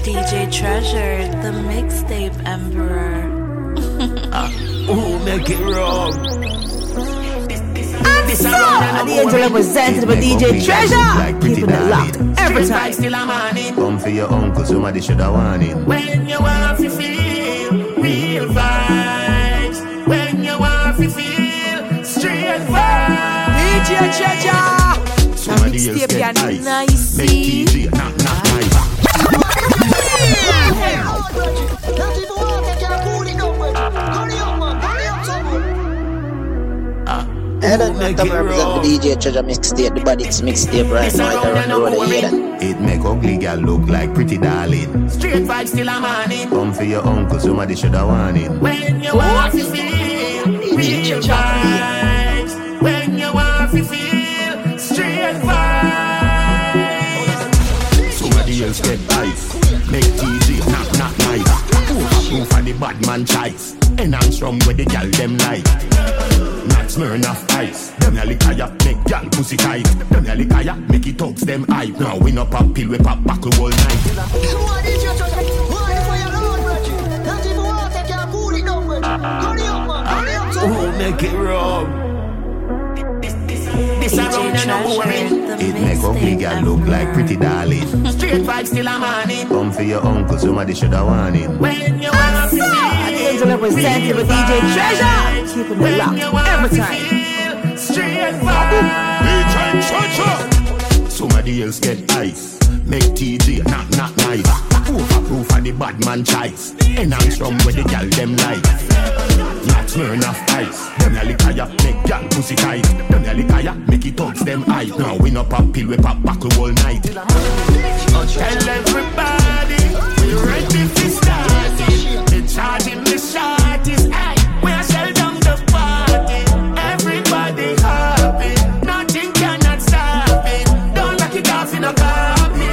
DJ Treasure, the mixtape emperor. Who make it wrong? The angel represented by DJ Treasure, keeping it locked every time. Come for your uncle, somebody should have warning. When you want to feel real vibes, when you want to feel straight vibes. DJ Treasure, Somebody else get ice. Make TV, not nice. Hello, come represent the DJ Treasure mixtape, the body's mixtape right now. I run the road here. It make ugly girl look like pretty darling. Straight vibes till I'm on it. Come for your uncle, somebody should have warning. When you want to feel real vibes, when you want to feel straight vibes. Somebody else get ice. Make TV, not nice. Proof for the bad man choice. Enhance from where the girl them like. Not Smirnoff Ice. Them a lick ya, make gal pussy tight. Them a lick ya, make it thugs them hype. Now we no pop pill, we pop buckle all night. Who make it wrong? This around and I'm worried. It make ugly girl look like pretty darling. Straight vibes till I'm on it. Come for your uncle, somebody should have warning. When you want to feel the angel represented by DJ Treasure, keeping it locked every time. Straight vibes. DJ Treasure. Somebody else get ice. Make TJ, not nice. Proof for the bad man choice. Enhance from where the girl them like. Not Smirnoff Ice. Them a lick ya, make gal pussy tight. Them a lick ya, make it thugs them hype. Now we no pop pill, we pop buckle all night. Tell everybody we ready to start it. The charging the shot is high. We are sell down the party. Everybody happy. Nothing cannot stop it. Don't lock it off in a copy.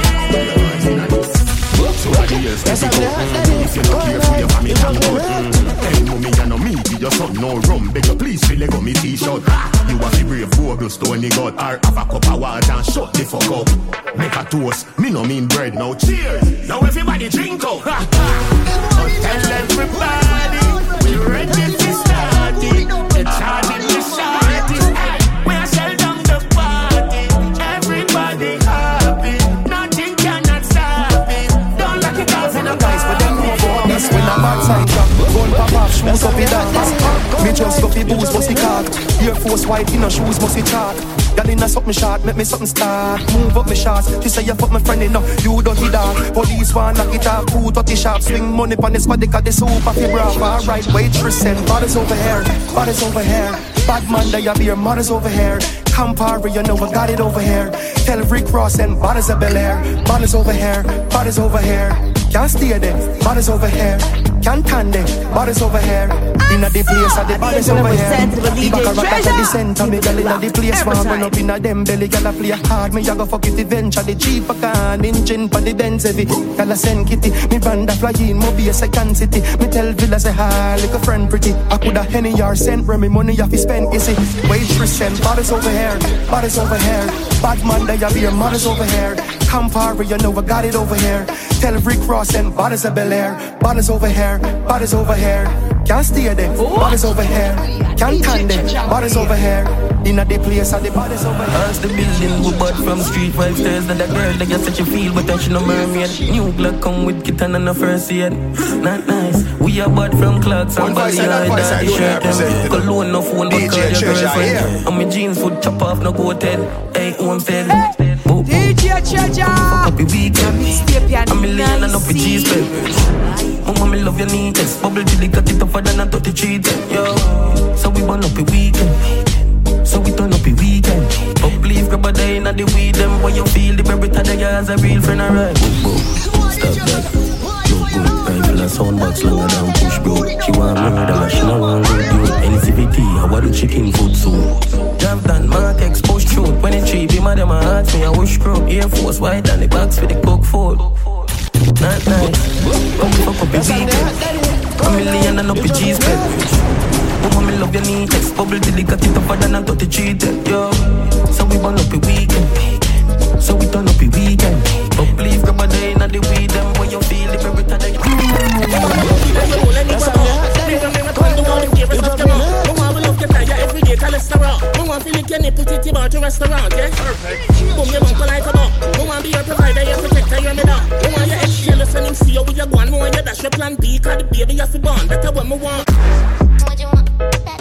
Somebody else get it up. If you're not careful, your family can go. Hey, no me and no me, be your son, no rum. Beg you please feel like me t-shirt. You have to brave Google Stony God. Or have a cup of water and shut the fuck up. Make a toast, me no mean bread, now cheers. Now everybody drink up. Tell everybody we ready to start it. The charging the shot is high. We are sell down the party. Everybody happy. Nothing cannot stop it. Don't lock it off in a guys, but them move on. That's when I'm outside shop. Gun pop off, shoes up in that. Me just go fi booze, must be cock. Air Force white in her shoes, must be chalk. Girl in a something short, make me something start. Move up my shots, she say you fuck my friend enough. You dirty dog, police want knock it off. 230 sharp, swing money pon the squad, they got the super fi bravo. Alright, waitress and bodies over here, bodies over here. Bad man, they have your mothers over here. Campari, you know I got it over here. Tell Rick Ross and bodies of Bel Air. Bodies over here, bodies over here. Can't stay there, bodies over here. Can't stand there, bodies over here. Inna the place, the bodies over here. The back of rock at the center, me girl inna the place. Man run up inna them belly, girl a play hard. Me a go fuck it eventually. The cheap a can, engine for the Benz heavy. Girl a send kitty, me band a fly in, mo be a second city. Me tell Villa say hi, like a friend pretty. I coulda Henny or sent me money off his spend, easy. Waitress and bodies over here, bodies over here. Bad man, they have your mothers over here. Campari, you know I got it over here. Tell Rick Ross and bodies of Bel Air. Bodies over here, bodies over here. Can't stay there, bodies over here. Can't stand there, bodies over here. Inna the place, the bodies over here. As the building we bought from Street 5 stairs. That the girl that gets such a feel, but she no mermaid. New Glock come with kitten and a first aid. Not nice. We are bought from Clarks and Bally High. That the shirt them. Cologne no phone, but call your girlfriend. And my jeans would chop off, no go tell. Hey, Homestead. DJ Treasure, happy weekend. I'm a million and up with cheese bell. Mama, me love your neatness. Bubble chili cut it tougher than a 33 yo. So we burn up a weekend. So we turn up a weekend. But please grab a day in the weed. Them when you feel the berry to the guys a real friend, alright. Stop that. Look good. Rifle a soundbox longer than push bro. She want murder, she no want road you. NCVT, I want the chicken food soon. Drive down, Mark X, push through. 23, be mad at my heart, me a wish crew. Air Force white and the box for the cook food. Not nice. Come fuck up the weekend. A million and up the cheese bed. Mama, me love your neatness. Bubble till it got it tougher than a 33 yo. So we burn up a weekend. So we turn up a weekend. But please grab a day in the weed. Them when you feel to restaurant, yeah? Perfect. Boom, your uncle like a dog. No one be your provider, your protector, you're me dog. No one your ex jealous and him see you with your gun. No one you dash your plan B, cause the baby you fi born. That's what me want. What you want?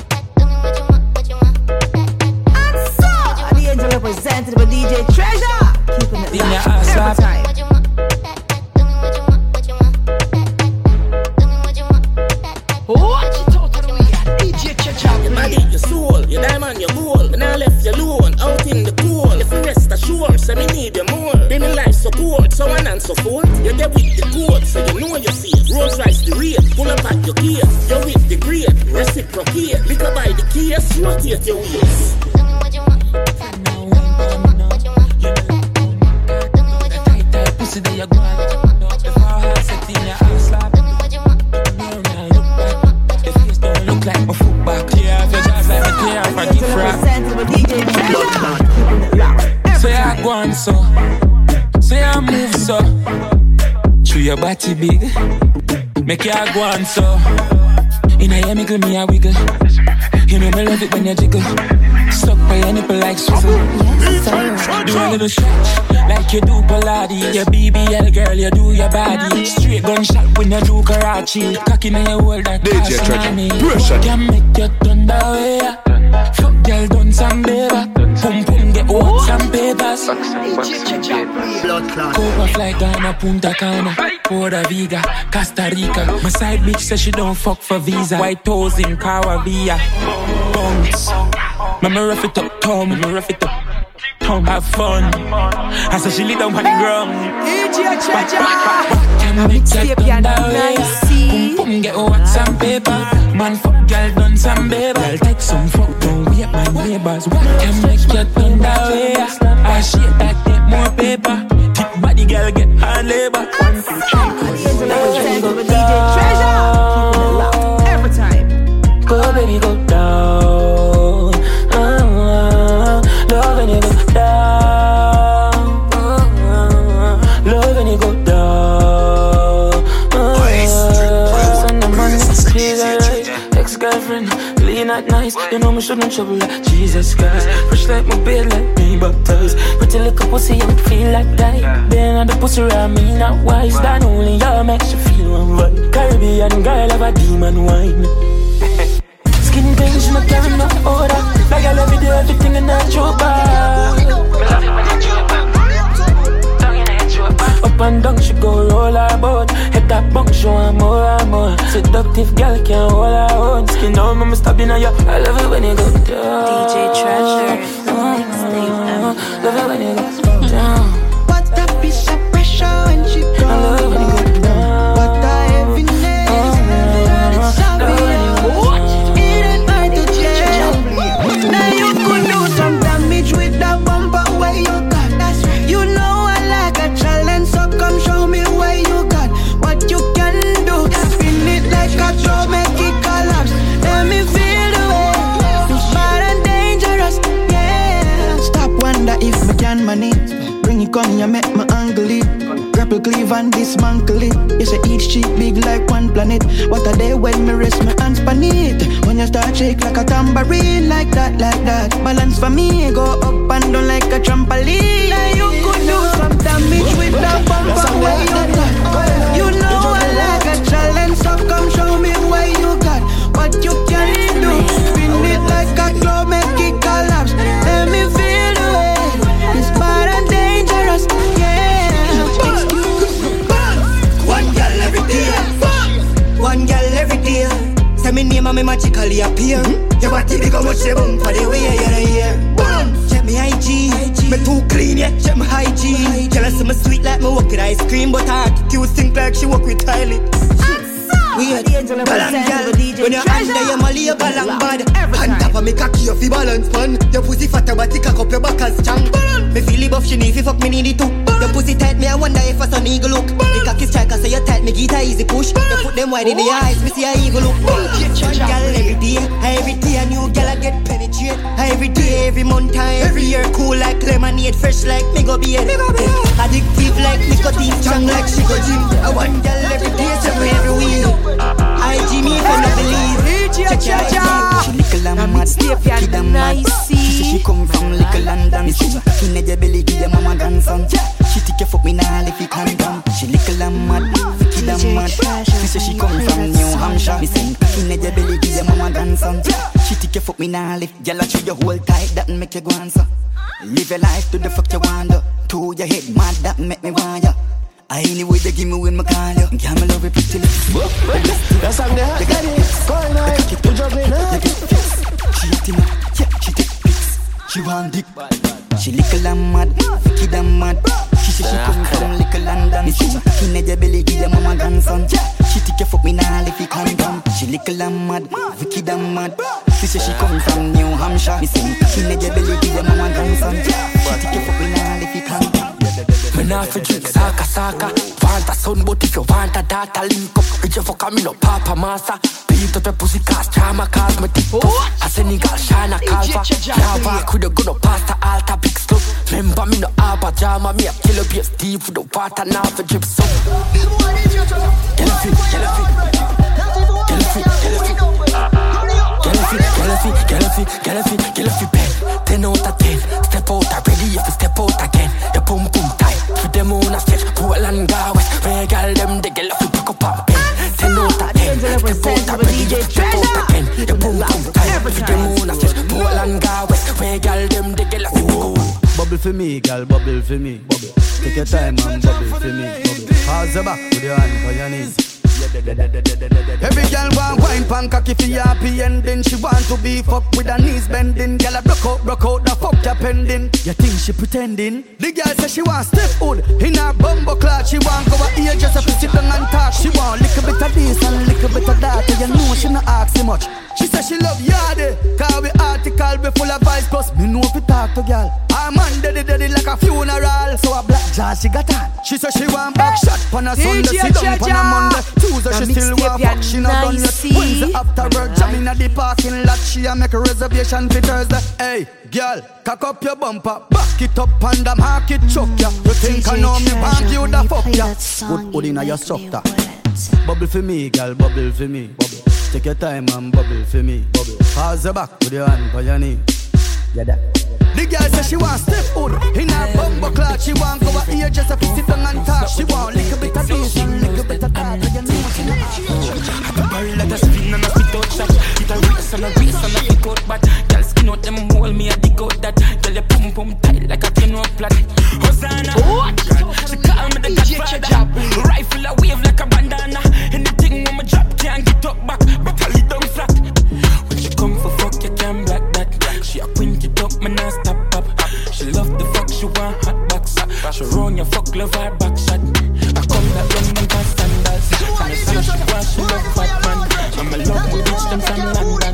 The angel represented by DJ Treasure. Keeping it locked every time. What you talking about? DJ Treasure. Your body, your soul, your diamond, your gold. When I left you alone, out in the cold. If you rest assured, so me need you more. Baby life support, so on and so forth. You're there with the code, so you know you're safe. Rolls Royce the rate, pull up at your case. You're with the grade, reciprocate. Liquor by the case, rotate your waist. Pussy that you go on. If I had set in your ass slap, your face don't look like my foot back. Yeah, if you just like me, clear off a gift wrap. Represented by DJ Treasure. Keeping it locked. Say I go on so, say I move so. Chew your body big, make you go on so. In a hear me me a wiggle. You know me love it when you jiggle. Stuck by your nipple like swizzle. Do a little stretch, like you do Pilates. Your BBL girl, you do your body. Straight gunshot when you do karate. Cocky in your world like DJ Treasure. Can make you turn that way. Fuck girl, done some baby. Pum pum get hot some papers. Blood clot. Copa fly Ghana, Punta Cana, Puerto Rica, Costa Rica. My side bitch says she don't fuck for visa. White toes in Caravia. Bounce. Mama rough it up, Tom. Mama rough it up. Tom, have fun. I said she lay down on the ground. DJ Treasure. Can make you turn that way. Pum pum get hot some paper. Man fuck girl done some baby. Girl take some fuck, don't wait my neighbors. What can make you turn that way? I shit that take more paper. Thick body girl get hard labor. 1, 2, 3. Represented by DJ Treasure. Keeping it locked every time. Go baby go down. Love when you go down. Love when you go down. Sunday morning, ex-girlfriend, lean at night. You know me shouldn't trouble like Jesus Christ. Fresh like my bed, like me baptized. Pretty little pussy, I feel like that. Being on the pussy around me, not wise. That only you makes you feel one vibe. Caribbean girl have a demon wine. Skin pain, she not carry no order. Like I love you, do everything in that joke bar. Up and down, she go roll her boat. Hit that bunk, show her more and more. Seductive girl can't hold her own. Skin down, mama stabbing at you. I love it when you go down. DJ Treasure, the mixtape. Love it when you go down. What a piece of pressure when she goes. I love it when you go down. What a heaviness. It ain't hard to change. Now you could do some damage with that bumper where you got. That's right. You know I like a challenge, so come show me where you got. What you can do. Spin it like a throw, make it collapse. Let me feel the way. It's bad and dangerous, yeah. Stop, wonder if me can manage. Bring it, come here, make my angle it. Grapple, cleave and dismantle it. You say each cheek big like one planet. What a day when me rest my hands pan it. When you start shake like a tambourine, like that, like that. Balance for me, go up and down like a trampoline. Now you could do some damage with that bumper where you got. You know I like a challenge, so come show me where you got. What you can do. Spin it like a glow, make it collapse. Let me feel the way. It's bad and dangerous, yeah. One girl every day. One girl every day. Say me name and me magically appear. Your body big how much they bump for the way you're here. Check me IG. Me too clean, yeah. Check me hygiene. Jealous of me sweet like me walk with ice cream, but her attitude think like she walk with Tylee. Weird, balang girl. When you're under your molly, you balang bad. On top of me cocky, you feel balance pan. Your pussy fatter, but you cock up your back as strong. Me feel it buff, she need if you fuck me need it too. Your pussy tight, me I wonder if a sun eagle look. The cocky striker, so you tight, me get a easy push. You put them wide in the eyes, me see a evil look. One girl every day a new girl I get penetrate. Every day, every month, every year, cool like lemonade, fresh like me go beard. Addictive like nicotine, strong like she go gym. I one girl every day, so every week. IG me if I not believe. Check your IG. She nickel and mad, kid and mad. She she come from little London. Me see cocky in your belly, give your mama grandson. She take your fuck me now if you can come. She little and mad, wicked and mad. She say she come from New Hampshire. Me say cocky in your belly, give your mama grandson. She take your fuck me now if y'all chew your whole tight, that make you go answer. Live your life to the fuck you want to your head mad, that make me want ya. I anyway they give me when my call you. Girl, me love you pretty lips. That song they hot, got it. Going on, you juggling, huh? She eating up, yeah, she take pics. She want dick, she little and mad, wicked and mad. She say she come from little London. Me see cocky in your belly, give your mama grandson. She take your fuck me now if you can come. She little and mad, wicked and mad. She say she come from New Hampshire. Me see cocky in your belly, give your mama grandson. She take your fuck me now if you can come. Me nah fi drink saka. Want a son, but if you want a daughter, link up. Rich you fuck me no papa massa. Beat up your pussy cast, drama cause me tick puff. A Senegal shine a calva. Now walk with a gun up past the altar, big stuff. Remember me no alpha drama, me a killer be a Steve with the water now for drip some. Yellow feet. 10 out of 10. Step out already if you step out again. Your pum tight. For them on a stretch. Portland go west. Where girl them they get off you pick up and pen. 10 out of 10. Step out already if you step out again. Your pum tight. For them on a stretch. Portland go west. Where girl them they get off you pick up and pen. Bubble for me, girl, bubble for me. Bubble. Take your time and bubble for me. Bubble. Pass the back with your hand on your knees. Every girl want wine pan cocky for happy ending. She want to be fucked with her knees bending. Girl a broke out, the fuck ya pending. You think she pretending? The girl say she want stiff hood in her bumbo cloth. She want go out here just to sit down and talk. She want little bit of this and little bit of that. You know she not ask so much. She say she love yardy, cause we article be full of vibes. Plus me know if you talk to girl. Her man daddy like a funeral. So a black jazz she got on. She say she want back shot on a Sunday, sit down on a Monday. Tuesday she still want fuck, she not done yet. Wednesday after work, jamming at the parking lot. She a make a reservation for Thursday. Hey, girl, cock up your bumper, back it up and the market choke ya. You think I know me want you the fuck ya? Put in your structure. Bubble for me, girl, bubble for me. Bubble. Take your time and bubble for me. Bubble. Pass the back with your hand on your knee. Yeah, that. The girl say she want step hood in her bumbo cloth. She want go out here just to sit down and talk. She want little bit of this and little bit of that. You know she not. I can barrel like a spin and a spit out shot. It a race and a kick out bat. Girl skin out them hold me a dig out that. Girl you pum tight like a tin rock flat. Hosanna, she call me the Godfather. Rifle a wave like a bandana. Anything when me drop can't get up back. But I lay down flat. When she come for fuck you can't black that. She a quint it up, man I stop up. She love the fuck, she want hot box. She run your fuck, love her back shot. I come that London for sandals. From the sun she want, she love fat man. I'm a love to bitch them from London.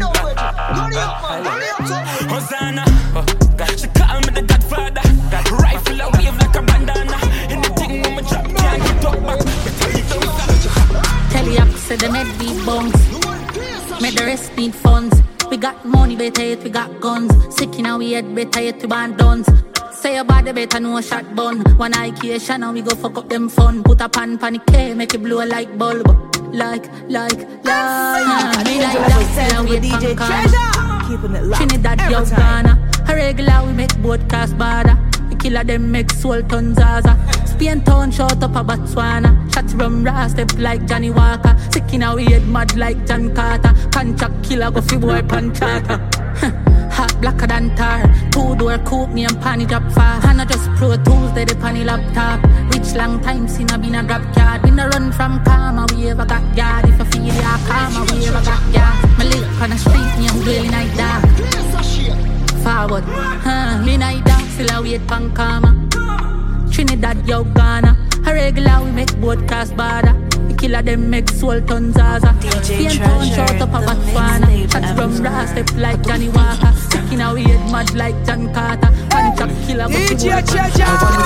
Hosanna, she call me the Godfather. Rifle a wave like a bandana. Anything when me drop, can't get up back. Tell you up, say the med beat bones. Make the rest need funds. We got money, better yet we got guns. Sick in our head, better yet we band guns. Say your body better no shot bun. One IQ and we go fuck up them fun. Put a pan panic K, make it blow like bulb. Like me like that, now we DJ Treasure. Keeping it locked. Trinidad, yo, Ghana. A regular we make boat cast border. The killer them make soul ton Zaza. Spain town shot up a Botswana. Shots from Ra step like Johnny Walker. Sick in our head mad like John Carter. Contract killer go fi boy panchata. Hot blacker than tar. 2-door coupe me and panny drop far. And I just Pro Tools they the panny laptop. Rich long time since I been a drop card. We no run from karma, we ever got yard. If I feel ya karma, we ever got yard. Me live on the street, me I'm dwelling like that. Forward, me night dark, still I wait pan karma. Trinidad, yo, Ghana. A regular we make boat cross border. The killer them make soul ton Zaza. Spain town shot up a Botswana. Shots from Ra step like Johnny Walker. Sick in our head mad like John Carter. Punch killer DJ Treasure.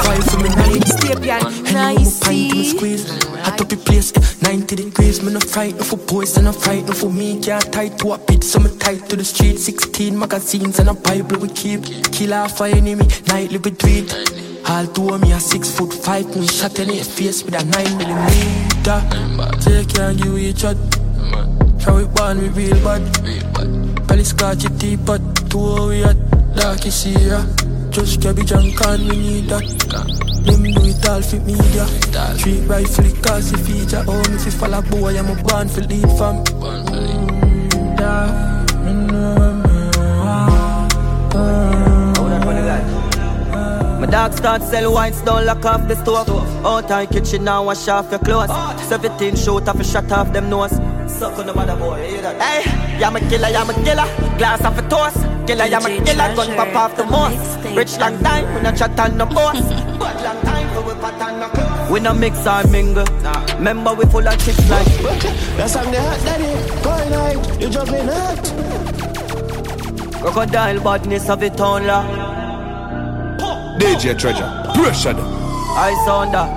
Hot up the place, 90 degrees. Me no frightened for boys and no frightened for me. Can't tight to a pit, so me tight to the street. 16 magazines and a Bible we keep. Kill off our enemy, nightly we do it. All two of me a 6'5", me shot in your face with a 9mm. Say you can't give me a shot. How we born we real bad. Belly scratch your teapot, 2 we at. Dark is here. Just cabbage and corn, we need that. Them do it all for media. Treat rifle cause it feature. Oh, me fi fall a boy, I'm a born for lead fam. My dog start sell wines, don't lock off the stove. Out of kitchen now, wash off your clothes. 17 shoot off a shot off them nose. Suck on the mother boy, hear that? Hey, I'm a killer, glass off a toast. Killer, I'm a killer, gun pop off the most. Rich long time, we not chat on the boss. But long time, we pat on the clothes. We no mix or mingle. Remember we full of chicks like That's how they hot, daddy. Going night, you juggling hot. Crocodile badness of it on la. DJ Treasure, pressure them. I sound that.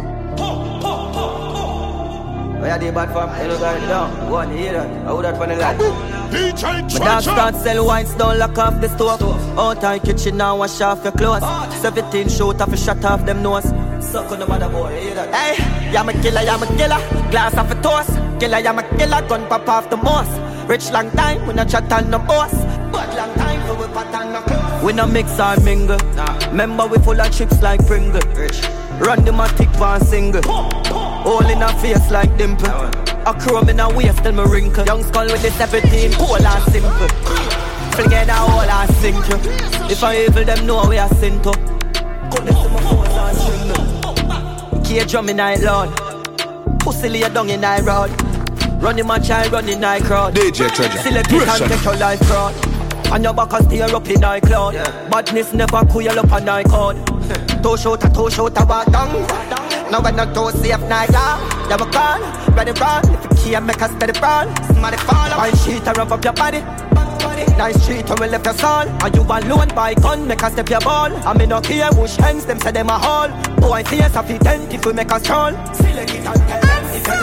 Why are they bad fam? You know got it down. Go on, hear that. I would that for the lad. My dog start sell wines, don't lock off the stove. Out of kitchen now, wash off your clothes. 17 shoot off a shot off them nose. Suck on the mother boy, hear that? Hey, I'm a killer, glass off a toast. Killer, I'm a killer, gun pop off the most. Rich long time, we not chat on the boss. But long time, we pat on the clothes. We no mix or mingle. Remember we full of chips like Pringle. Run them a thick van single. All in a face like dimple. A chrome in a waist till me wrinkle. Young skull with the 17, cool and simple. Fling all and sink you. If I evil them know we are sin to. Cut this to my phone and string. Key drum in I lord. Pussy lay down in I road. Run in my child, run in I crowd. DJ Treasure, select it and take your life fraud. And your back and steer up in I cloud. Badness never cool up on I code. Toe shoot a walk down. Now when I toe safe night down. Yeah, we call, ready run. If you can't make us steady run. Somebody fall up. Wine sheet and rub up your body. Nice street when we left your soul. And you alone by gun, make us step your ball. And me no care who hands them say them a haul. Boy face a fit tent if we make us stroll. Select it and tell them.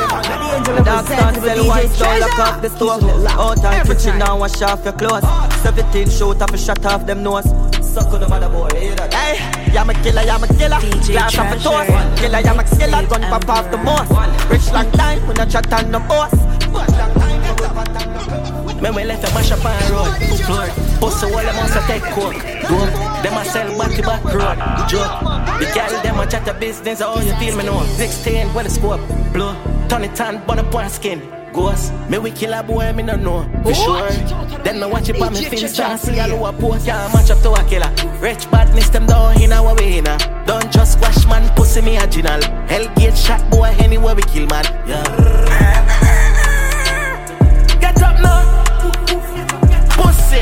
Dog start sell wines, don't lock off the stove. Out of kitchen now, wash off your clothes. 17 shoot off a shot off them nose. Suck on the mother boy, hear that? Hey, I'm a killer, glass off a toast. Killer, I'm a killer, gun pop off the most. Rich long time, we not chat on the boss. But long time, we pat on the clothes. Man, we left a mash up on road. Floor, bust the wall, them must take coke. Dope, them a sell back road. Joke, the girl, them a chat a business. Oh, you feel me now? 16, when the scope blow. Turn it on, burn up on skin. Ghost, me we kill a boy, me no know. For sure, them no watch it on me Finsta. See a lower post, yeah, match up to a killer. Rich badness, them down in our way, nah. Don't just squash man, pussy me original. Hellgate shot boy, anywhere we kill man, yeah. Get up now, pussy.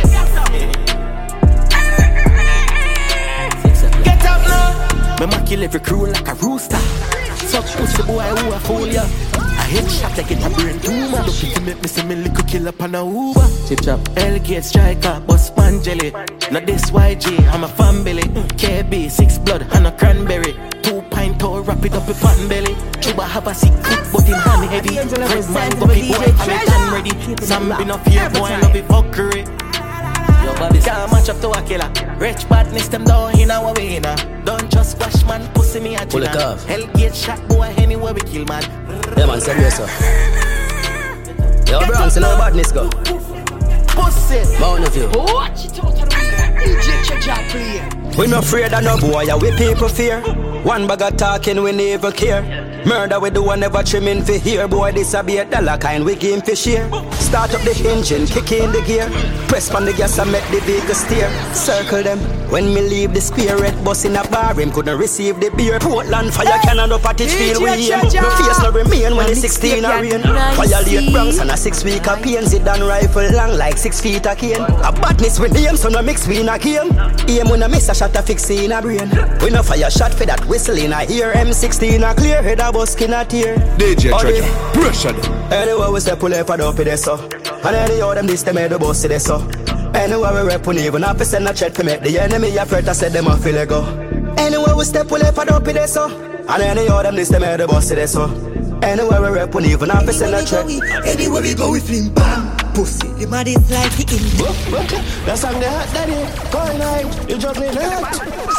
Get up now. Me ma kill every crew like a rooster. Suck pussy boy who a fool ya. A headshot like it a brain tumor. Look if you make me see me little kill up on a Uber. Chip chop, Hellgate striker, bust pan jelly. Now this YG, I'm a fan belly. KB, 6 blood and a cranberry. 2 pint or wrap it up a pan belly. Chuba have a sick foot but him hand heavy. Red man go big boy, I'm done ready. Some been up here boy, I love it fuckery. Yo, Bobby can't match up to a killer. Rich badness, them down in our way, nah. Don't just squash man, pussy me a pull it off. Hellgate shot boy, anywhere we kill man. Yeah man, send me yourself. Yo Bronx, and how badness go? Pussy Mount of you. Watch it out of the DJ Treasure play. We no afraid of no boy, yeah, we people fear. One bag of talking, we never care. Murder we do, I never trimming for here. Boy, this a be a dollar kind, we game for share. Start up the engine, kick in the gear. Press on the gas and make the vehicle steer. Circle them, when me leave the square. Red bus in a bar, him couldn't receive the beer. Portland fire cannon up at each field we aim. No face no remain when the 16 are rain. Violate Bronx and a 6 week of pain. Sit down rifle long like 6 feet a cane. A badness with name, so no mix we in a game. Aim when I miss a shot a fix in a brain. We no fire shot for that whistle in a ear. M16 a clear head a bus skin a tear. DJ Treasure, pressure them. Anyway we step pull up and up there so. And anyhow them this them head the boss there so. Anyway we rep on even have to send a check to make the enemy afraid to set them off feel go. Anyway we step pull up and up there so. And anyhow them this them head the boss there so. Anyway we rep on even have to send a check. Anywhere we go we fling bam. Pussy, the man is like the Indian. That's on the hot daddy. Going night, you juggling hot.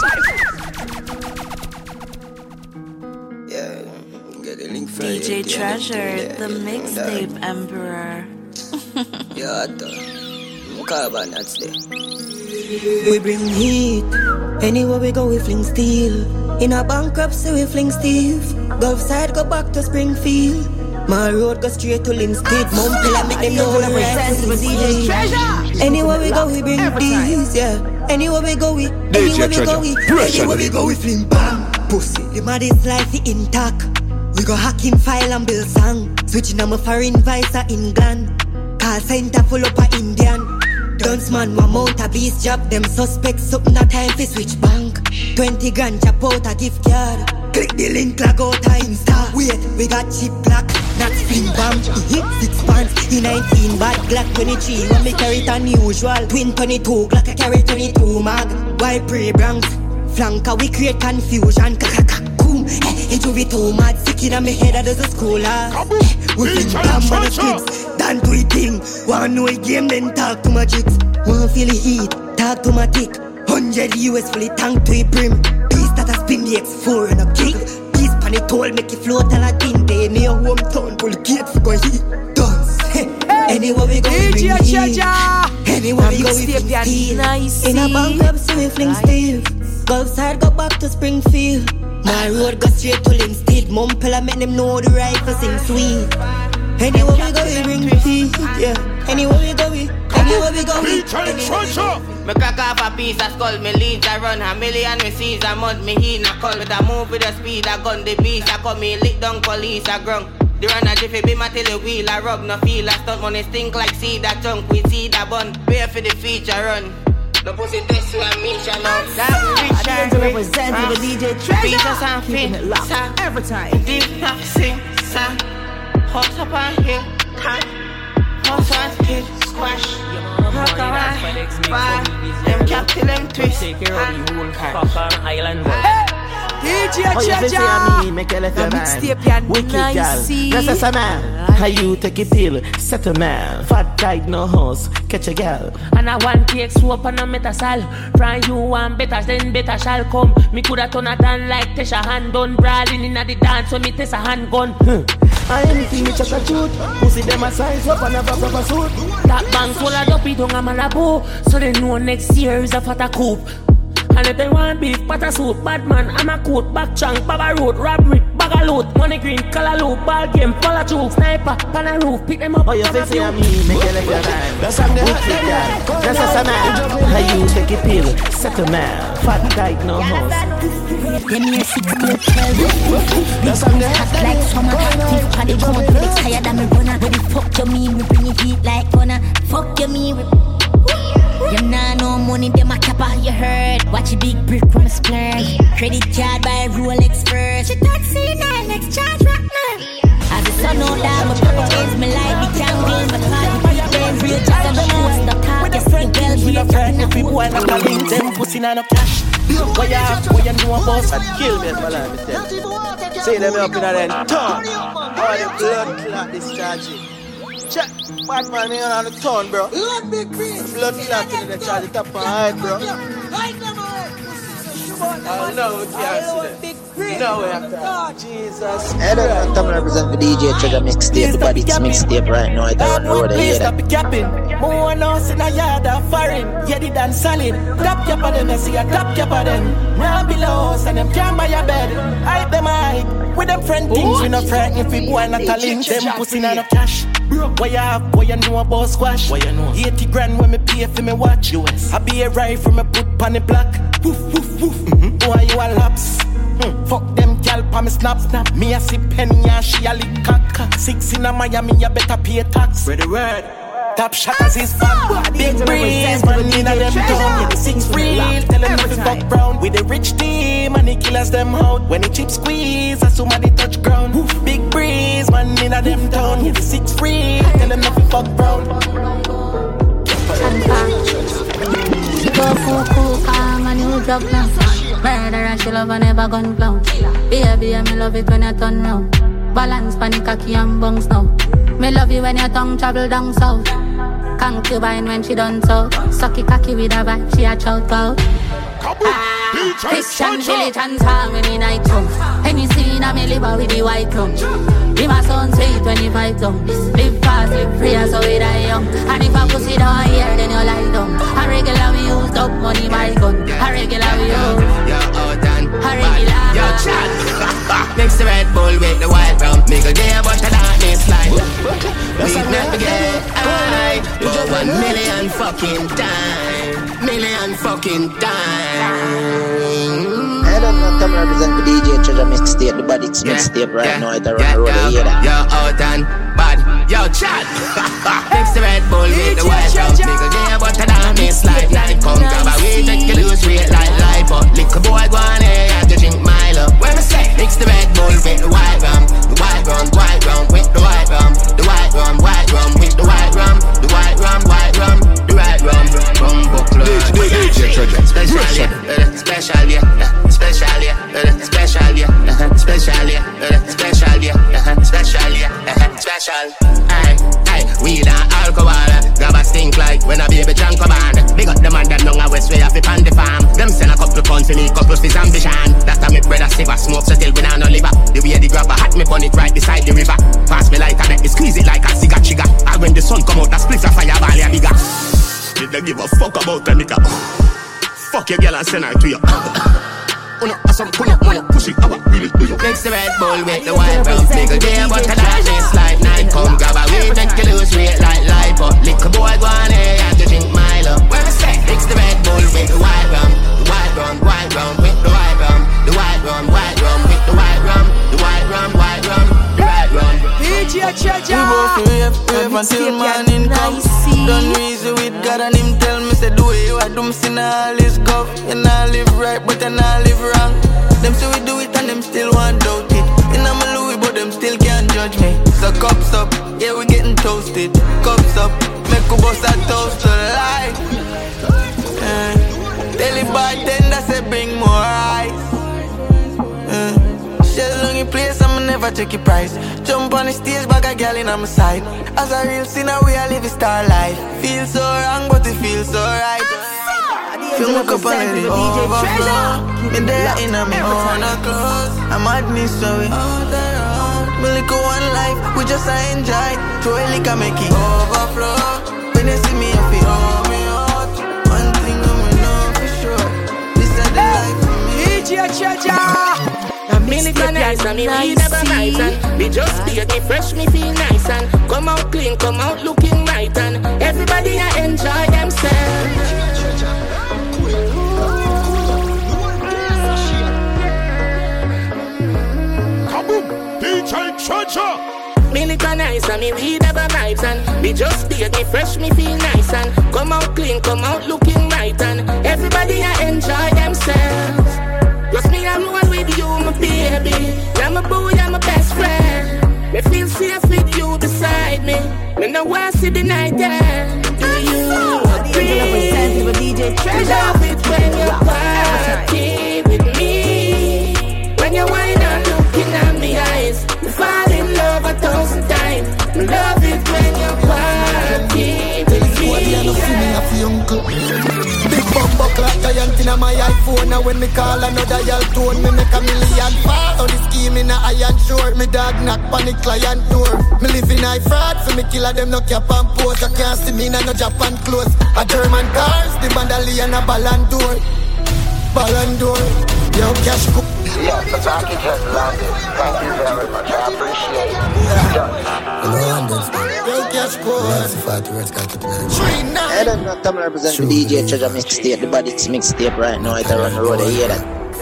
Yeah, get the link for DJ Treasure, the mixtape emperor. Yeah, carbon that's there. We bring heat. Anywhere we go, we fling steel. In a bankruptcy, we fling Steve. Gulf side, go back to Springfield. My road go straight to Linstead. Mount Pillar, make them know the right. Anywhere we go, we bring these, yeah. Anywhere we go, we. Anywhere we go, we. Anywhere we go, we fling bang. Pussy, the maddest life intact. We go hacking file and build song. Switching on my foreign vice a England. Call center full up a Indian. Dunce man, one mount a beast job. Them suspects something that time fi switch bank. 20 grand chop out a gift card. Click the link, log out a Insta. Wait, we got cheap black, not spin bomb. He hit 6 pants, he 19 bad Glock 23. When me carry it unusual. Twin 22, Glock I carry 22 mag. White pre Bronx, flanker we create confusion. Boom, it will be too mad. Sick in my head, that is a schooler. We bring bomb on the scripts. Done do it thing. Wanna know a game, then talk to my chicks. Wanna feel the heat, talk to my dick. 100 US fully tank to a brim. Beast that has spin the X4 and a kick. Beast pan it all, make it float and a tin. They in your hometown, pull the gate for go hit. Dance. Anywhere we go, we bring heat. Anywhere we go, we fling steel. In a bankruptcy, we fling steel. Gulf side, go back to Springfield. My road go straight to Linstead. Mount Pillar, make them know the rifle sing sweet. Anywhere we go, we bring heat. Yeah. Anywhere we go, we. Anywhere we go, we. Me crack off a piece of skull, me leads I run a million, me seize a mud, me heat a call. With a move with the speed, I gun the beast, I come me lick down police, I grung. The run a jiffy be my till the wheel, I rub no feel, I stunt money stink like seed, I chunk, we see that bun. Pay for the feature run. The pussy this way, me shall know. I need to represent you with DJ Treasure. Keeping it locked every time. Deep sing, song. Hot up on hill, cut. Hot on hill, squash. Rock around, fire. Them cap till them twist. Take care of the whole Papa Island boy. DJ Treasure, make a little man. Wicked girl, that's a man. How you take a pill, set a man. Fat tight, no horse, catch a girl. And I want take soap and a metasal. From you want better, then better shall come. Me coulda turn a down like Tesha hand done. Brawling in the dance, so me test a handgun. And anything me just a shoot. Pussy them a size up and a proper suit. That bank full of dopey don't a malabo. So they know next year is a fatter coupe. And if they want beef, pata soup, bad man, I'm a coat, back chunk, baba road, robbery, bag a loot, money green, color loop, ball game, follow through, sniper, pan a roof, pick them up. Oh, you say me, make a little man. That's a man. That's a man. How you take a pill, set a man. Fat tight, no horse. Them here sick to your tail. That's hot like summer. Active on the ground, flex higher than me runner. What the fuck you mean? We bring it heat like gunner. Fuck you mean? Them nah no money, them a capper, you heard. Watch a big brick from a splurge. Credit card by Rolex first. She taxi now, next charge rock now. As the sun out down, my purchase me like the candle. My car, then real just on the most. The car, you see well, we are friend. If people want to come in, them pussy not no cash. Why you have, why you know a boss and kill me, man, I tell you. Say them up in that turn. All the blood clot discharging. Check, bad man here on the town, bro. Blood clot in the charge, top of my head, bro. Oh no, we can't see that. No, we have to. Jesus. Hello, I'm represent the DJ Treasure Mixtape. The body it's mixtape right now. I don't know the please stop capping. More house in a yard of foreign. Yeah, they done solid. Top cap of them, I see a top cap of them. Now below us and them can't buy a bed. Hype them high. With them friend things, we not frightened if we boy not a link. Them pussy not no cash. Why you have, why you know about squash? Why you know? 80 grand when me pay for me watch. US. I be a rifle, me put pan the black. Woof, woof, woof. Why you a laps? Fuck them gal pa me snap. Me a see penny and she a lick cock. 6 in a Miami, you better pay tax. Ready word. Top shatters is fun. Big breeze, man in a them town. 6 real, tell them nothing fuck brown. With the rich team and the killers them out. When the chip squeeze, I somebody touch ground. Big breeze, man in a them town. 6 real, tell them nothing fuck brown. Go cool, calm and you drop now. Murder and she love and never gun clown. Baby, me love it when you turn round. Balance panic cocky and bungs now. Me love you when your tongue travel down south. Concubine when she done so. Sucky cocky with a vibe, she a chout out. Christian village and harmony night come. And you see in a me live with the white rum. Be my son sweet 25 tongue. Live fast, live free, so we die young. And if I pussy down here, then you lie down. A regular we use up money, my gun. A regular we use. A regular. Yo, chat. Mix the Red Bull with the white rum. Make a day about the darkness line. We never get high. For 1 million fucking time. Million fucking time. I don't know, come represent the DJ Treasure Mixtape, the body mixtape right now. I don't run the road, you hear that? Yo, out and bad. Yo, chat. Mix the Red Bull with the white rum. Make a day about the darkness line. Night come grab a weed, take you lose weight like life. But lick a boy go on here, have to drink Milo. When I say mix the Red Bull with the white rum. The white rum with the white rum. The white rum with the white rum. The white rum, the white rum. Bumbo club. Special, yeah. Special, yeah. Special, yeah. Special, yeah. Special, yeah. Special, yeah. Special, yeah. Special. Aye, weed and alcohol. Grab a stink like when a baby drunk come on. Big up them and them down a west way off the pan the farm. Them send a couple pounds for me, couple for ambition. That time me brother silver smoke so till we now no liver. The way the grab a hat me pon it right beside the river. Pass me like a neck, squeeze it like a cigar trigger. And when the sun come out, the splits a fireball ya bigger. Did they give a fuck about the nigga? Fuck your girl and send her to you. Push it, mix the Red Bull with the white rum. Make a day about the darkness like night come. Grab a weed and you lose weight like life. But lick a boy go on here and to drink Milo. When I say mix the Red Bull with the white rum. The white rum with the white rum. The white rum with the white rum. The white rum, the white rum. DJ Treasure. We both rave until morning come. Done reason with God and him tell me say the way you are doing sin all is cuff. You not live right but you not live wrong. Them say we do it and them still want doubt it. And I'm a Louis but them still can't judge me. So cups up, yeah we getting toasted. Cups up, make a bust a toast to life. Tell the bartender say bring more ice. Shell on your place, I'ma never check your price. Jump on the stage, bag a girl in on my side. As a real sinner, we a live a star life. Feel so wrong, but it feels so right. Fill my cup and let it overflow. Me there in a me own clothes. I'm madness, so we all the road. Me lick one life, we just enjoy. Throw a lick and make it overflow. When you see me, you feel hold me out. One thing I'm know for sure. This is the life for me. DJ Treasure. Me live nice and me weed never nice and me just be a fresh, me feel nice and come out clean, come out looking right and everybody I enjoy themselves. Kaboom! DJ Treasure! Me live nice and me weed never nice and me just be a fresh, me feel nice and come out clean, come out looking right and everybody I enjoy themselves. Plus me, I'm one with you, my baby. You're my boy, you're my best friend. Me feel safe with you beside me. Me no want to see the night end. Do you agree? Love it when you party with me. When you whine and looking at me eyes, you fall in love 1,000 times. Love it when you party with me. Big bumbo clock giant in my iPhone. And when me call another y'all tone, me make $1 million fall. On the scheme in a iron short, me dog knock on the client door. Me live in high fraud, so me killer them no cap and pose. You can't see me in no Japan clothes. A German cars, the bandolier and a Ballon d'Or. Ballon d'Or, yo cash cook. Yes, the package has landed. Thank you very much, I appreciate it. I don't know, come represent the DJ Treasure Mixtape, the body mixtape right now. I don't run the road, I hear that.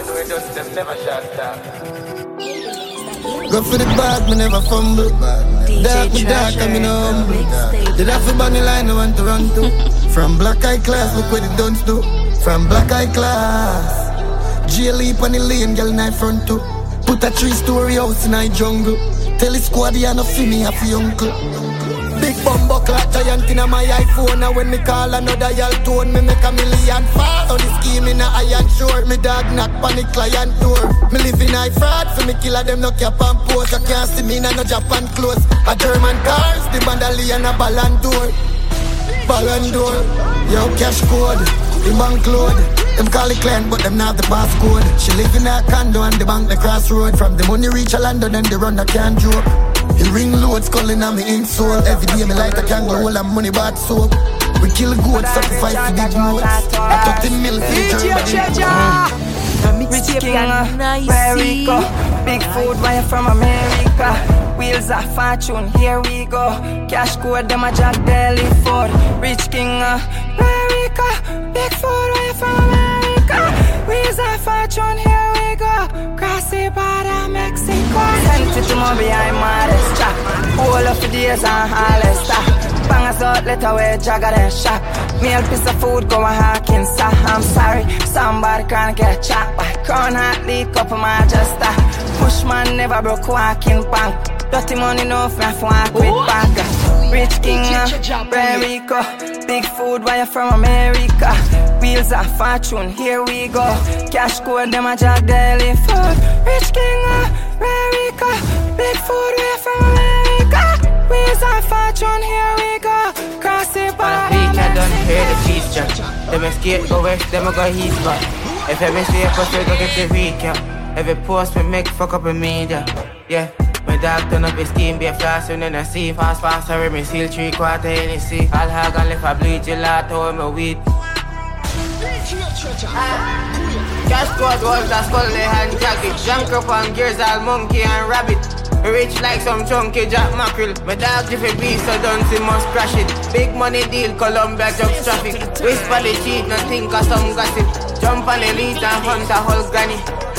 Go for the bag, me never fumble. Dark me dark, I'm in humble. Did I feel bunny line I want to run to? From black eye class, look what it don't do. From black eye class. Jail leap on the lane, girl in my front too. Put a 3-story house in a jungle. Tell the squad you no feel me, I feel uncle. Big bumbo clock giant in my iPhone. And when me call another y'all tone, me make $1 million fall. On the scheme in a iron short, me dog knock on the client door. Me live in high fraud, so me killer them no cap and pose. You can't see me in no Japan clothes. A German cars, the bandolier and a Ballon d'Or. Ballon d'Or, yo cash code, the bank load. Them call it client, but them not the passcode. She live in a condo on the bank, the crossroad. From the money reach a London, then they run the can joke. He ring loads, calling on me ink soul. Every day me light a candle, all that money bought soap. We kill goats, sacrifice the big notes. I took the mill for the turn. Rich King, where we go. Big food, wire from America. Wheels of fortune, here we go. Cash code, them a Jack Deli Ford. Rich King, where we go. Big food, wire from America. Wheels of fortune, here we go. Cross the border, Mexico. Sent it to my behind modest chop. All of the days on Hollister. Bangers out, let away, jagger and shop. Meal piece of food, go a hawking, sir. I'm sorry, somebody can't get chopped. Crown hat, leak up my Manchester. Pushman never broke walking bank. Dirty money, no fluff, walk with bag. Rich King, where we go. Big food, wire from America. Wheels of fortune, here we go. Cash code, them a Jack Deli Food. Rich King, where we go. Big food, wire from America. Wheels of fortune, here we go. Cross the border. I don't hear the peace chat. Them escape go west, them a go east back. If every say post we go get the recap. Every post we make fuck up the media. Yeah, my dog turn up his scheme, be a flash and then I see fast, sorry, me seal 3/4 NEC. I'll hag and left a bleach gelato in my weed. Cash code was a skull and jacket. Junk up on gears, all monkey and rabbit. Rich like some chunky jack mackerel. My dog Jiffy B, so don't see must crash it. Big money deal, Columbia drugs traffic. Whisper the cheat, not think of some gossip. Jump on the lead and hunt a whole granny.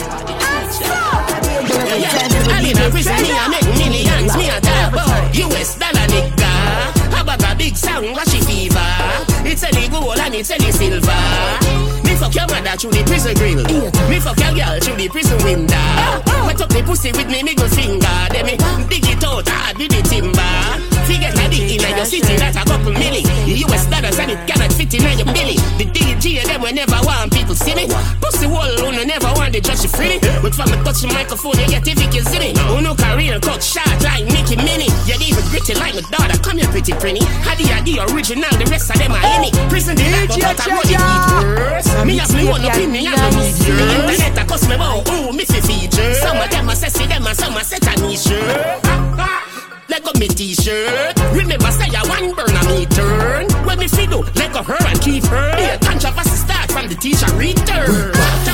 I live in prison, me I make millions, me a talk about US dollar nigga. How about a big sound, wash it fever. It's any gold and it's any silver. Me fuck your mother through the prison grill. Me fuck your girl through the prison window. Wet up the pussy with me middle finger. Then me dig it out hard with the timber. Forget a dick in your city, that's a couple milli. US dollars and it cannot fit in your belly. The DJ them will never want people see me. Pussy wall who never want the judge free. But from the touch the microphone you get if you can see me. Who no career cut short like Nicki Minnie. You even gritty like my daughter, come here pretty pretty. Hadi the original, the rest of them are any. Prison the life but I want it worse. Me have me one opinion, I don't need yours. The internet I cost me about, ooh, me fi feature. Some of them I say see them and some I set a t-shirt. Let go me t-shirt. Remember say I one burn a me turn. When me fi do, let go her and keep her. The controversy start from the teacher return.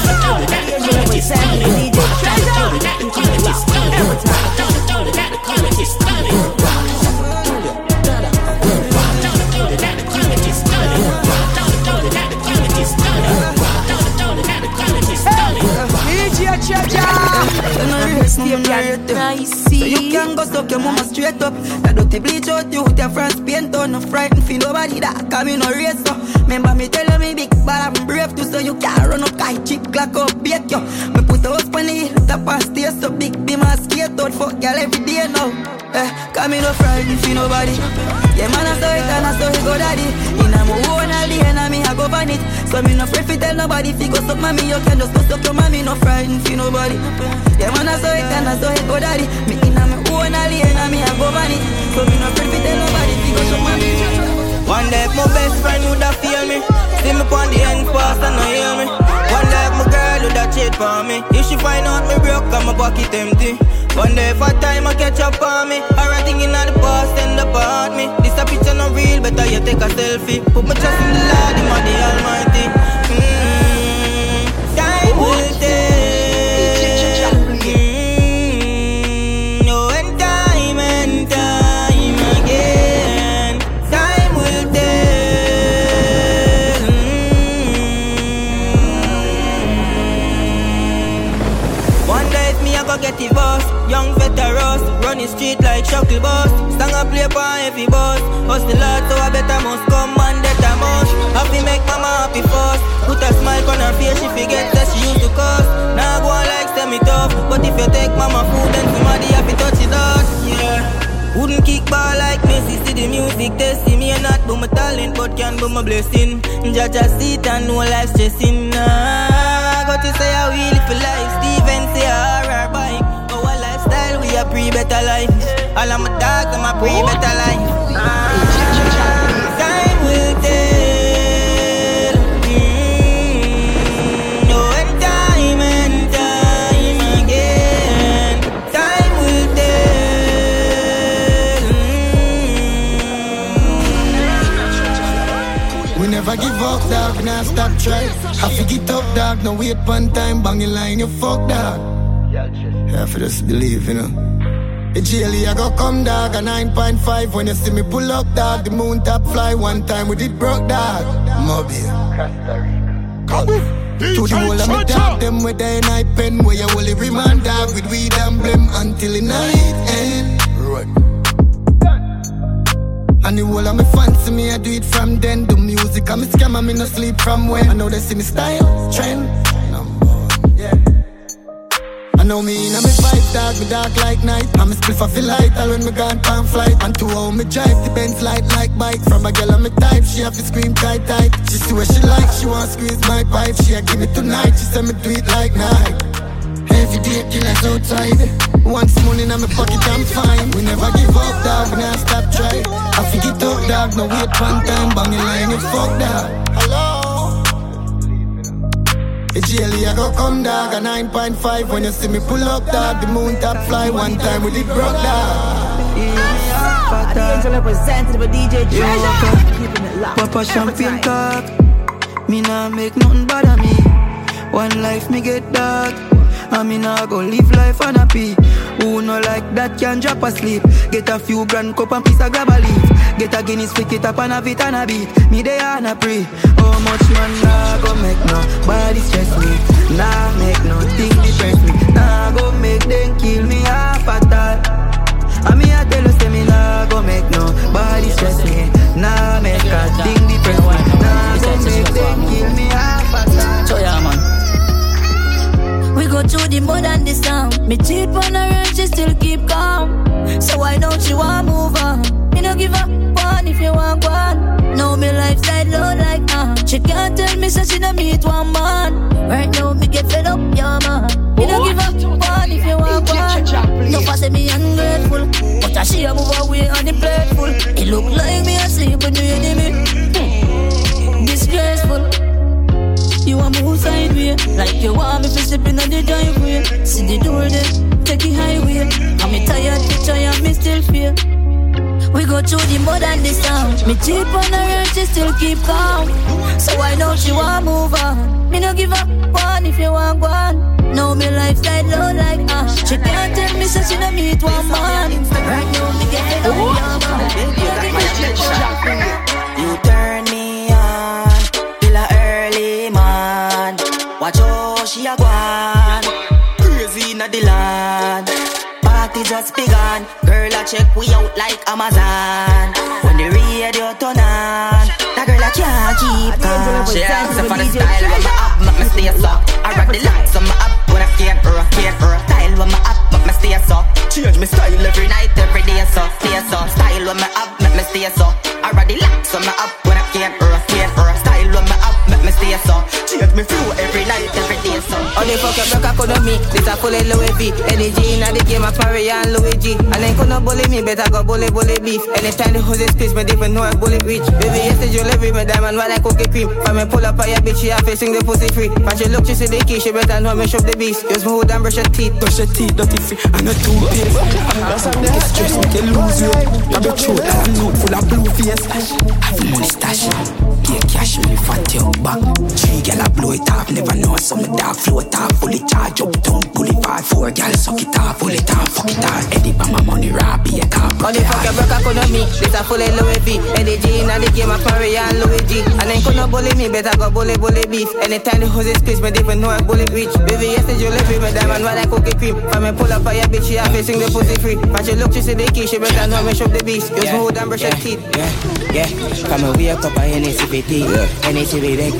So you can go suck your mama straight up. That dirty bleach out you with your friends paint on. No frightened feel nobody that come in no race so. Remember me telling me big bad I'm brave too. So you can't run up kite chip clock up bake yo. Me put a house on the hill top and stay so big be my skate out fuck y'all every day now. Come in no frightened feel nobody. Yeah man I saw it and I saw it go daddy. In a my own all the enemy I go van it. So me no afraid to tell nobody if you go suck mommy you can just go suck your mommy. No frightened feel nobody. Yeah man I saw it and I saw it go daddy. Me in a my own all the enemy I go van it. So me no afraid to tell nobody if you go suck mommy. One day my best friend would have feel me. See me on the end fast and no hear me. One day my girl would have cheat for me. If she find out me broke and my pocket empty. One day for time I catch up on me. Everything in the past end up on me. This a picture not real, better you take a selfie. Put my trust in the Lord, him and the Almighty. Time will tell. No and time again. Time will tell. One day if me I go get the boss. Young veterans, run the street like Shuckle Boss. Stang a play for heavy boss. Hustle hard so I better must come and that a mush. Happy make mama happy first. Put a smile on her face, she forget that she used to cuss. Now go on like semi tough. But if you take mama food then somebody happy touch it out. Yeah. Wouldn't kick ball like Messi, see the music test. See me or not, but my talent, but can be my blessing. Jaja sit and no life stressing. Got to say I will live for life. Steven say RR bike. Lifestyle, we a pre-better life. All of my dogs, I'm a pre-better life. Time will tell. give up, dog, now stop trying. I forget up, dog, no wait one time, bang your line, you fuck, dog. Yeah, for just believe, you know. The jelly I go come, dog, a 9.5. When you see me pull up, dog, the moon top fly. One time we did broke, dog. Mobile. To the whole of me dog, them with their night pen. Where you only remand, dog, with weed and blem until the night end. And the whole of me fancy me, I do it from then. Do music, I'm a scammer, me no sleep from when. I know they see me style, trend. Yeah. I know me in a me vibe, dog, me dark like night. I'm a spliff off the light, all when me gone pan flight. And to how me drive the Benz light like bike. From a girl on me type, she have to scream tight. She see what she like, she want squeeze my pipe. She a give me tonight, she say me do it like night. Every day killers outside. Once money in my pocket, I'm fine. We never give up, dog, we never stop trying. I forget up, dog, no wait one time. Bang your line, you fuck, dog. Hello. The jelly I go come, dog, a 9.5. When you see me pull up, dog, the moon top fly. One time we did broke, dog. The angel represented by DJ Treasure. Keeping it locked. Papa champagne cock. Me nah make nothing bother me. One life me get dark. And me nah go live life unhappy. Who no like that can drop asleep. Get a few grand cup and piece of grab a leaf. Get a Guinness, pick it up and have it and a beat. Me dey on a pray. How much man nah go make no body stress me. Nah make nothing depress me. Nah go make them kill me half a time. And me a tell you say me nah go make no body stress me. Nah make a thing depress me. Nah go make them kill me half a time. So yeah man. We go through the mud and the storm. Me cheat on her and she still keep calm. So why don't you want move on? Me no give up one if you want one. Now me lifestyle low like she can't tell me so she no meet one man. Right now me get fed up, yeah man. Me no give up one if you want one. No pass me ungrateful, but I she a move away on the plateful. It look like me asleep with the enemy. Disgraceful. You want move sideway, like you want me to slip in on the driveway. See the door there, take the highway. I'm tired to try and me still fear. We go through the mud and the storm. Me cheap on her and she still keep calm. So I know she want move on. Me no give up one if you want one. Now me lifestyle low like she can't tell me so she no meet one man. Right now me get it on. You turn me on till a early man. Watch how she a gone. Crazy inna the land. Party just begun. Girl a check we out like Amazon. When the radio turn on, that girl a can't keep calm. She asks for the style when my up, make me stay soft. I rock the lights on my up when I can't style when my up, make me stay soft. Change me style every night, every day so. Style when my up, make me stay soft. I rock the lights on my up when I can't style when my up, make me stay soft. Change me flow every night, every day so. On the fuck up, look I could me. This a full of Louis V. Energy in the game of Maria and Luigi. And then could not bully me, better go bully beef. Anytime the hoses pitch, me different know I bullet reach. Baby, yes, the jewelry, my diamond while I cookie cream. From me pull up on your bitch, she a facing the pussy free. When she look, she see the key, she better know me shove the beast. Use my hood and brush your teeth, dirty free, and not too big. That's how they stress me, they lose you. Got the truth, I have look full of blue face. Have money stash, pay cash, me fat your back. 3 gal I blow it off, never know some dark float off, fully charge up, don't pull it far. 4 gal suck it off, pull it off, fuck it off. Eddie by my money, rap, be a car. On the fuck, I broke a corner me, this a full of Louis V. Energy in the game of Maria and Luigi. And then could not bully me, better go bully beef. Anytime the hoses pitch, me different know I bullet reach. Baby, yes, the jewelry, my diamond while I cookie cream. From me pull up on your bitch, she a facing the pussy free. When she look, she see the key, she better know me shove the beast. Use my hood and brush your teeth. Yeah, come and wake up on NCVT, NCVT,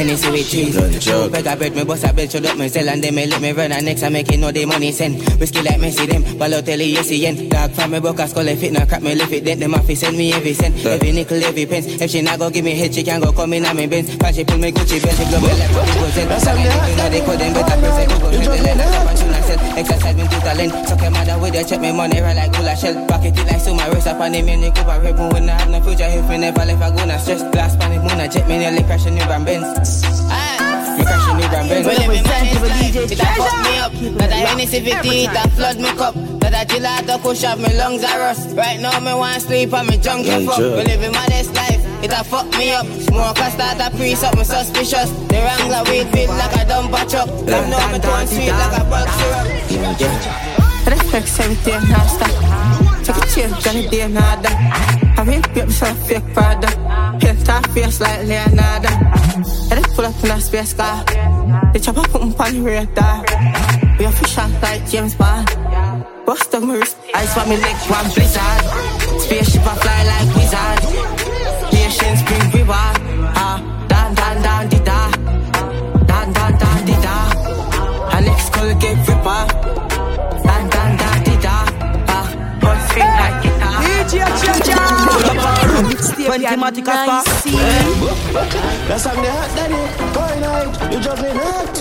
NCVT. Beg a bread, me bust a bed, shut up me sell and then me let me run and next I make it know the money send. Whiskey like me see them, Balotelli, SCN. Dog from me broke a skull, if it not crack me, lift it, then them off send me every cent. Every nickel, every pence. If she not go give me head, she can go come in on me Benz. Cause she pull me Gucci belt, she blow me like 40%. That's how me think, you know they call them better present. Go to the land, that's how I should not sell. Exercise me to talent. Suck your mother with the check me money, right like Gula Shell. Pocket it like so my rest up on the menu, go back rip when I have no future. If me never left, I go na stress. Glass panic moon, I check me nearly crashing new brand Benz. Me crashing new brand Benz. Well, every man is life, it a fuck me up. That I any CVT, it a flood me cup. That I chill out, push up, my lungs are rust. Right now, me want sleep, and me junkie fuck. We live in my best life. it a fuck me up. Smoke a start a pre something suspicious. The Wrangler weed feel like a dumper truck. Them know me tone sweet like a bulk syrup. Respect everything now stop. Take a chill, Johnny day nada. I will get myself fake Prada. He'll talk face like Leonardo. I just pull up in a space car. The chopper put me on the radar. We are fish out like James Bond. Bust up my wrist, ice on me leg, one blizzard. Spaceship a fly like wizard. Patience bring reward. Dan dan dan di da. Dan dan dan di da. Our next skull get ripper. Dan dan dan di da. One string like guitar. DJ Checha. 20 Matica Spark. That song they hot, daddy. Going out, you just need hot.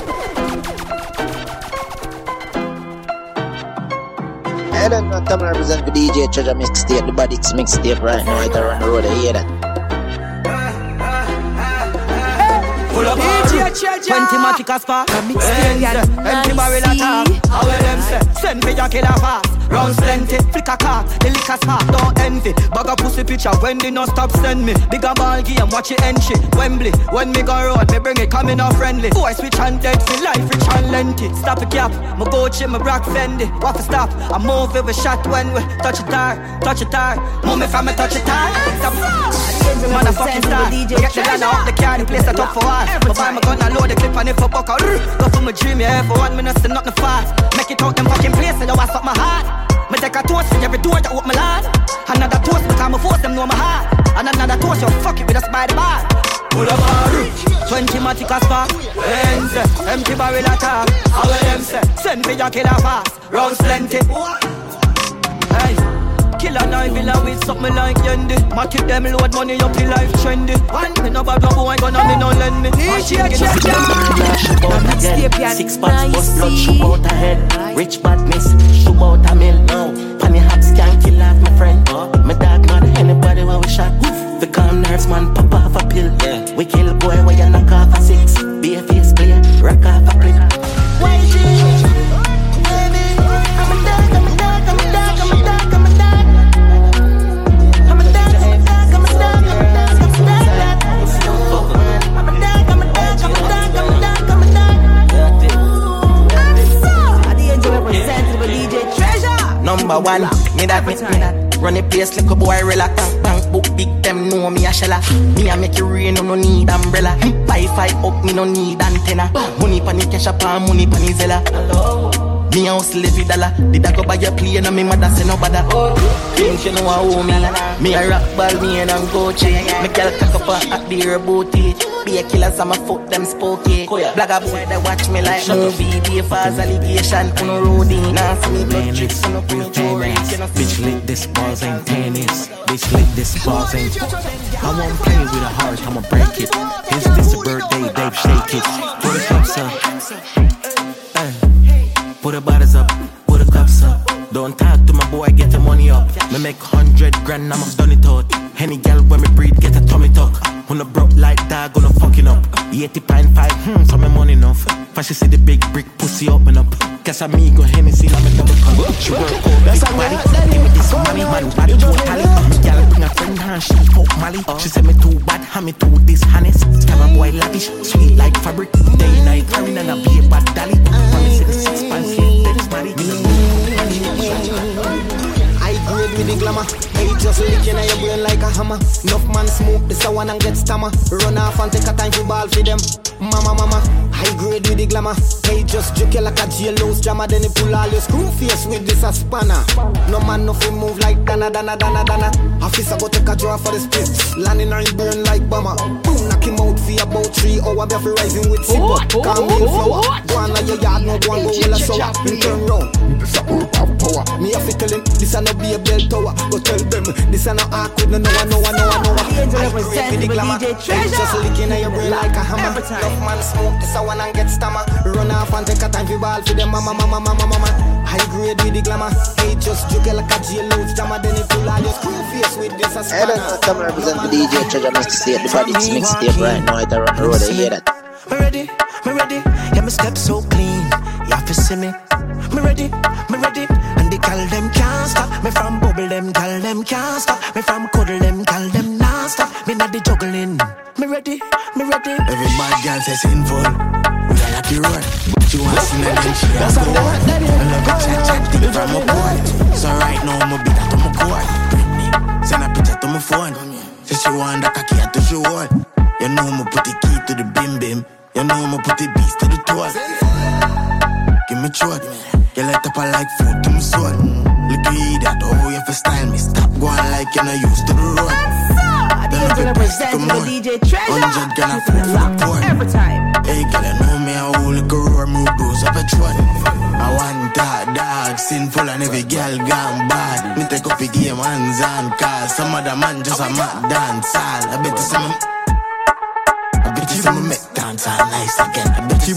I don't know, come and represent the DJ Treasure Mixtape, the Badix Mixtape right now, right around the road, I hear that. Pull up DJ Treasure 20 Matica Spark. Empty barrel attack. How will them say? Send me your killer fast. Rounds plenty, flick a car, the liquor spark, don't envy. Bag a pussy picture, when they no stop send me. Bigger ball game, watch it entry. Wembley, when me go road, me bring it, coming off friendly. Boy switch and dead, feel life rich and lengthy. Stop a cap, my Gucci, my rock Fendi. What to stop, I move with a shot when we touch it hard, touch it hard. Move me from me touch it hard. Motherfucking star, we get the ladder up the car, the place that up for us. My buy my gun, I load the clip and if I buck out. Go for my dream, yeah, for 1 minute, still nothing fast. Make it out them fucking places, I was up my heart. Me take a toast for every door that open my lad. Another toast because my force them know my heart. And another toast you fuck it with us by the bar. Pull up a 20 Matica Spark. Empty barrel attack. How will them say? Send me your killer fast. Rounds plenty. Hey, killer 9 villa with something like Yendi. Ma keep them load money up in life trendy. One me no bad no boy gonna me no lend me. DJ Checha. 6 pots bust blood shoot out a head. Rich badness shoot out a mill. Panny hops can't kill off my friend. My dog not anybody when we shot. The calm nerves man pop off a pill. We kill boy when you knock off a 6. Be a face player, rock off a clip. YG, baby, I'm a dog, I'm a dog, I'm a dog, I'm a dog, I'm a dog. I'm a dog, I'm a dog, I'm a dog, I'm a dog, I'm a dog. I'm a dog, I'm a dog, I'm a dog, I'm a dog, I'm a dog. I the angel represent the DJ Treasure. Number 1, me that. Run a place like a boy relax. Bank book big them know me a shella. Me a make it rain, no need umbrella. Buy 5 up, me no need antenna. Money pan the cash up and money pan the Zella. Me a hustle every dollar. Did I go buy a plane and me mother say no bother. Think you know how me. Me a rock ball, me and go check. Me girl cock up at the robot age. Be a killers on my foot, them spooky. Blagger boy that watch me like movie. Be a false allegation, no roadie. Now see me blood tricks, no put me jewelry. Bitch lit, this balls ain't tennis. Bitch lit, this balls ain't. I won't play with a heart, I'ma break it. Is this a birthday, babe, shake it. Put the cups up. Put the bottles up, put the cups up. Don't talk to my boy, get the money up. Me make 100 grand, I'ma done it out. Any gal when me breathe, get a tummy tuck. When I broke like that, gonna fucking up. 80.5, so my money enough. If she see the big brick pussy open up. Guess I me go Hennessy, I'm a double cup. She work all big body. Give me this money, man, body totally. Gal bring a friend hand, she fuck Molly. She said me too bad, hand me too dishonest. Stab a boy lavish, sweet like fabric. Day night carrying and I be a bad dolly. Promise the 6 pants, dead body. I grade with the glamour. Hey, just licking at your brain like a hammer. Enough man smoke this a one and get stammer. Run off and take a time to ball for them. Mama, high grade with the glamour. Hey, just juke you like a jailhouse jammer. Then you pull all your screw face with this a spanner. No man nothing move like Dana. Officer go take a draw for the split. Landing on burn like bomber. Boom, knock him out for about 3 hours. Be rising with zip up. Calm in flower. Go on your yard, no go and go well a sour. In turn round. This a work of power. Me a fi tell him, this a no be a bell tower. Go tell them, this a no awkward. No. I create with the glamour. Just licking at your brain like a hammer. Enough man smoke this a one and get stammer. Run off and take a time for ball for them mama. High grade with the glamour. Hey, just juke like a jailhouse jammer. Then you pull all your screw face with this a spanner. I don't know, come represent the DJ Treasure Mixtape, the Badix Mixtape right now, right around the road, I hear that. Me ready, yeah, my step so clean. You have to see me. Me ready, and the gal them can't stop. Me from bubble them, gal them can't stop. Me from cuddle them, gal them not stop. Me not the joke running. Me ready. Every bad girl say sinful. We are at the road. She wants to know then she has to go. I love a chat thing from my board. So right now I'm a bit at my court. Britney, send a picture to my phone. Say she want the cocky to show all. You know I'ma put the key to the bim bim. You know I'ma put the beast to the toe. Give me throat. You light up I like food to my soul. Look at you that, oh you for style me. Stop going like you're not used to the road. You're gonna present to the DJ Treasure. 100 gonna food for the poor. Every time. Hey girl, you know me, I hold like a roar, move bruise up a throat. I want that dog, sinful and every girl gone bad. Me take up the game hands on, cause some other man just a mad dance all. I bet you some make dance all nice again. I bet you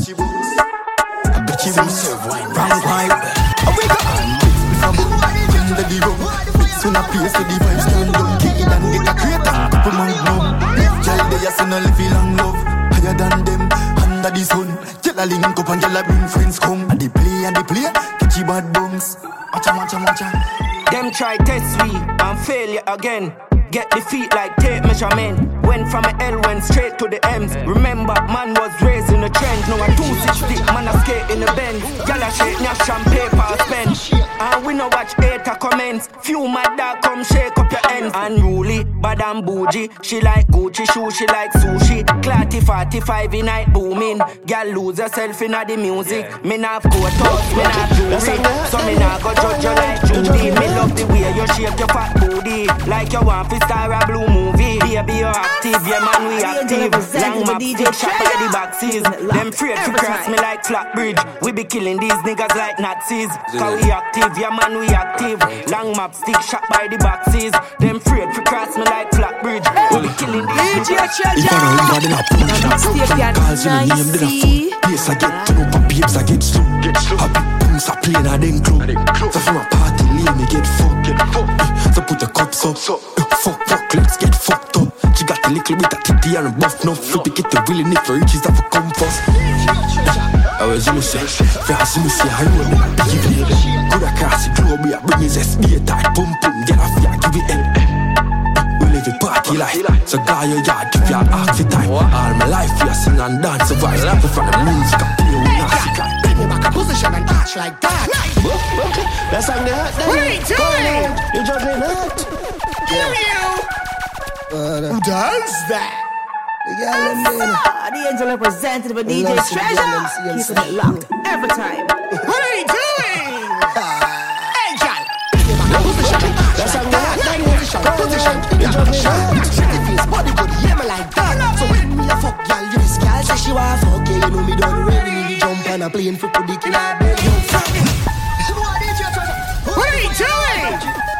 some serve wine round pipe. I wake up from the divo. Soon I place the vibes stand down, kick it and get a crater. Couple magnum, girl they a send a feel and love. Higher than them, under the sun. Girl a link up and girl a bring friends come. And they play, catchy bad bungs. Watcha. Them try test we and failure again. Get the feet like tape measurement. Went from a L, went straight to the M's. Remember, man was raised in the trend. Now a 260, man a skate in the Benz. Y'all a shake, nyash and paper spend. And we no watch hater comments. Few mad dog come shake up your ends. Unruly, bad and bougie. She like Gucci shoes, she like sushi. Clarty 45 in night booming. Girl lose herself in the music. Me not have coat toss, me not jewelry. So me not go judge you like Judy. Me love the way you shake your fat booty. Like you want to star a blue movie. Baby you're active, yeah man we active. Long map stick shot by the boxes. Them afraid to cross me like flat bridge. We be killing these niggas like Nazis. Cause we active, yeah man we active. Long map stick shot by the boxes. Them afraid to cross me like flat bridge. We be killing these niggas. If I don't leave, I then I punch that. From calls in the name, then I fuck. Yes, I get to know, but babes I get slow. Happy booms I play in a den club. So from a party lane, me get fucked. So put the cups up. Fuck, let's get fucked up. She got a little bit of titty and a buff now. Flip it, get the really need for riches that for come first. I was gonna say, fast me say, I know them believe it. Good across the globe, we are bringing this be a tight pum, get off ya, give it head. We live a party life, so guy your yard if you ask for time. All my life, we are sing and dance, so I love from the music, I play with music. Bring me back a position and touch like that. That's how they hurt. What are you doing? You're juggling hurt. Who does that? The angel represented by DJ Treasure. Keeping it locked every time. What are you doing? Hey, girl. That's how we have position. Shake the face, body good, yeah, me like that. So when me a fuck, girl, you this girl say she want fuck, yeah, you know me done ready. Me jump on a plane for the dick in her belly. What are you doing?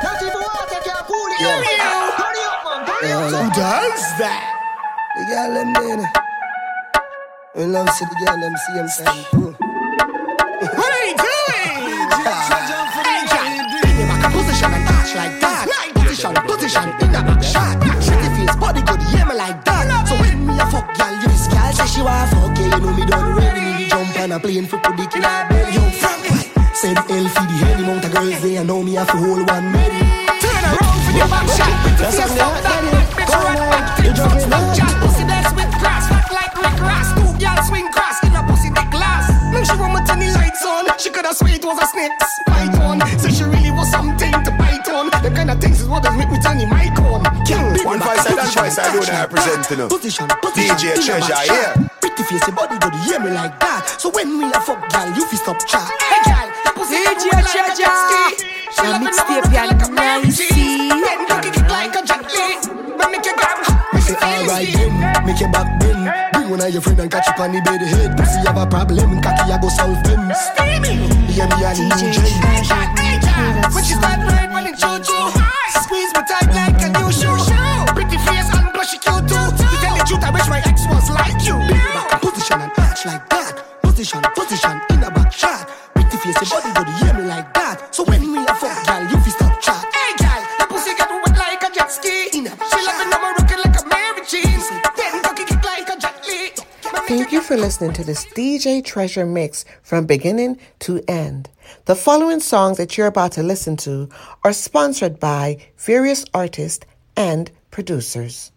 Who does that? The girl them there. We love see the girl them same time too. What are you doing? Bring me back a position and touch like that. Position in the back shot. Shake the face, body good, yeah me like that. So when me a fuck girl, you this girl say she want fuck, yeah, you know me done ready. Me jump on a plane for put dick in her belly. Yo, Frank, said L for the any amount of girls there, know me have to hold one ready. Turn around for your back shot. That's how you jumping up. Pussy that's with grass, fat like Rick Ross. Two girls swing cross in a pussy dick glass. Now she want my tiny lights on. She coulda swear it was a snake python. Say she really was something to bite on. The kind of things is what does make me turn the mic on. One voice and twice I do that representing Position, DJ Treasure, yeah. Pretty face, your body good, hear me like that. So when me a fuck girl, you fi stop chat. Hey girl, the pussy DJ Treasure. The mixtape ya nicey. Then cocky kick like a jockey. But make your girl say alright then, make your back bend. Bring one of your friend and catch up on the bed head. Pussy have a problem, cocky I go solve them. Steamy, yeah me and new gen. When she start right when it choo-choo, squeeze me tight like a new shoe. Pretty face and blushy cute too. To tell the truth, I wish my ex was like you. Position and arch like that. Position in a back shot. Pretty face, your body good, hear me like that. So when me a fuck girl, you fi stop chat. Hey girl, the pussy get wet like a jet ski. She loving them rocking like a Mary Jane. Then cocky kick like a jet li. Thank you for listening to this DJ Treasure mix from beginning to end. The following songs that you're about to listen to are sponsored by various artists and producers.